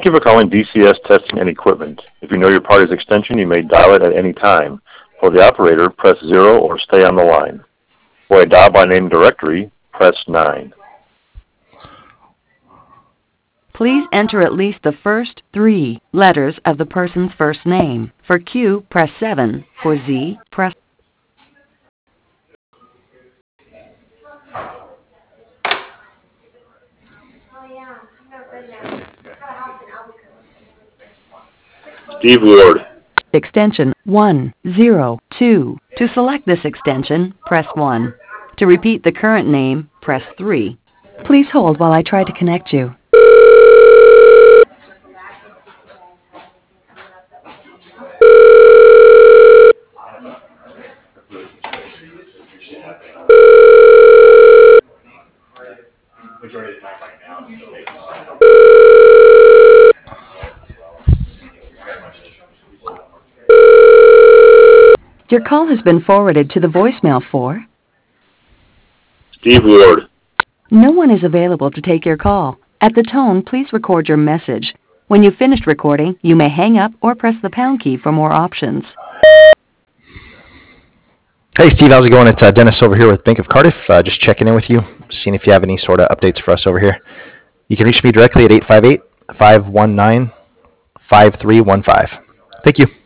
Thank you for calling DCS Testing and Equipment. If you know your party's extension, you may dial it at any time. For the operator, press 0 or stay on the line. For a dial by name directory, press 9. Please enter at least the first 3 letters of the person's first name. For Q, press 7. For Z, press... Steve Ward. Extension 102. To select this extension, press 1. To repeat the current name, press 3. Please hold while I try to connect you. Your call has been forwarded to the voicemail for... Steve Ward. No one is available to take your call. At the tone, please record your message. When you've finished recording, you may hang up or press the pound key for more options. Hey Steve, how's it going? It's Dennis over here with Bank of Cardiff. Just checking in with you, seeing if you have any sort of updates for us over here. You can reach me directly at 858-519-5315. Thank you.